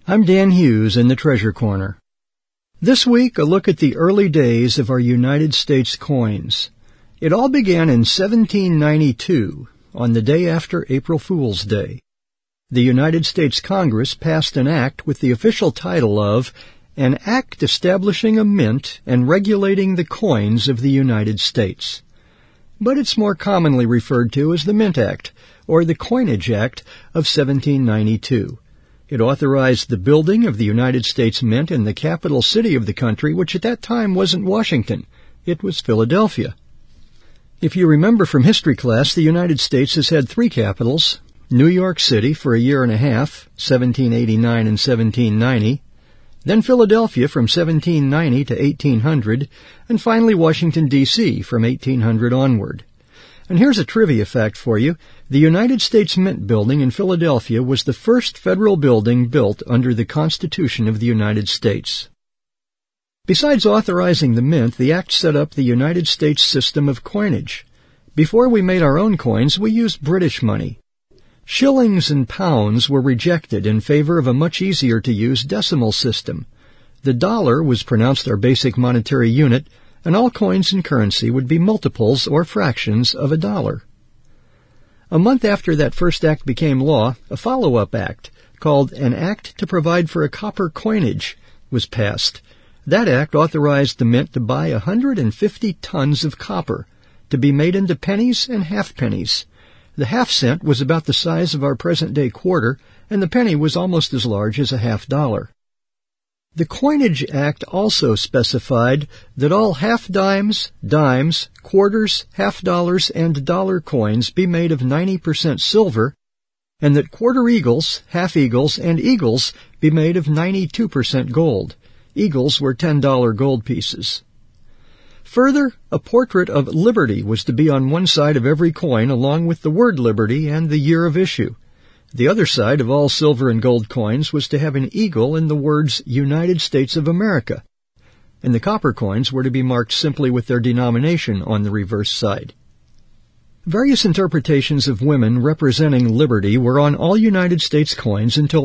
I'm Dan Hughes in the Treasure Corner. This week, a look at the early days of our United States coins. It all began in 1792, on the day after April Fool's Day. The United States Congress passed an act with the official title of An Act Establishing a Mint and Regulating the Coins of the United States. But it's more commonly referred to as the Mint Act, or the Coinage Act of 1792. It authorized the building of the United States Mint in the capital city of the country, which at that time wasn't Washington. It was Philadelphia. If you remember from history class, the United States has had three capitals: New York City for a year and a half, 1789 and 1790, then Philadelphia from 1790 to 1800, and finally Washington, D.C. from 1800 onward. And here's a trivia fact for you. The United States Mint Building in Philadelphia was the first federal building built under the Constitution of the United States. Besides authorizing the mint, the act set up the United States system of coinage. Before we made our own coins, we used British money. Shillings and pounds were rejected in favor of a much easier-to-use decimal system. The dollar was pronounced our basic monetary unit, and all coins and currency would be multiples or fractions of a dollar. A month after that first act became law, a follow-up act, called An Act to Provide for a Copper Coinage, was passed. That act authorized the mint to buy 150 tons of copper, to be made into pennies and half-pennies. The half-cent was about the size of our present-day quarter, and the penny was almost as large as a half-dollar. The Coinage Act also specified that all half-dimes, dimes, quarters, half-dollars, and dollar coins be made of 90% silver, and that quarter-eagles, half-eagles, and eagles be made of 92% gold. Eagles were $10 gold pieces. Further, a portrait of Liberty was to be on one side of every coin along with the word Liberty and the year of issue. The other side of all silver and gold coins was to have an eagle and the words United States of America, and the copper coins were to be marked simply with their denomination on the reverse side. Various interpretations of women representing liberty were on all United States coins until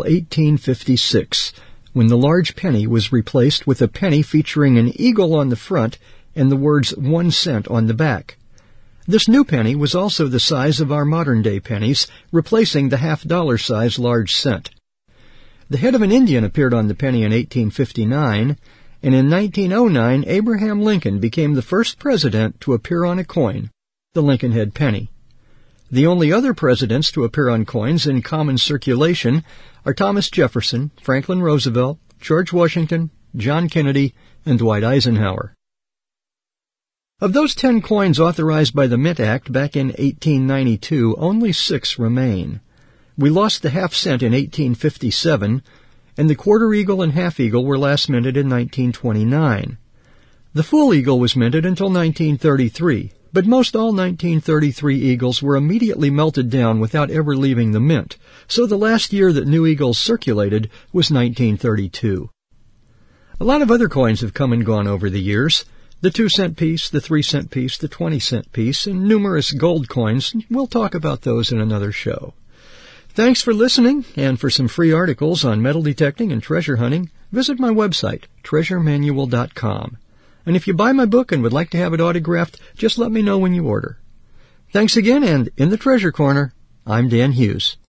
1856, when the large penny was replaced with a penny featuring an eagle on the front and the words 1 cent on the back. This new penny was also the size of our modern-day pennies, replacing the half-dollar size large cent. The head of an Indian appeared on the penny in 1859, and in 1909 Abraham Lincoln became the first president to appear on a coin, the Lincoln head penny. The only other presidents to appear on coins in common circulation are Thomas Jefferson, Franklin Roosevelt, George Washington, John Kennedy, and Dwight Eisenhower. Of those 10 coins authorized by the Mint Act back in 1892, only 6 remain. We lost the half-cent in 1857, and the quarter-eagle and half-eagle were last minted in 1929. The full eagle was minted until 1933, but most all 1933 eagles were immediately melted down without ever leaving the mint, so the last year that new eagles circulated was 1932. A lot of other coins have come and gone over the years. The 2-cent piece, the 3-cent piece, the 20-cent piece, and numerous gold coins. We'll talk about those in another show. Thanks for listening, and for some free articles on metal detecting and treasure hunting, visit my website, treasuremanual.com. And if you buy my book and would like to have it autographed, just let me know when you order. Thanks again, and in the Treasure Corner, I'm Dan Hughes.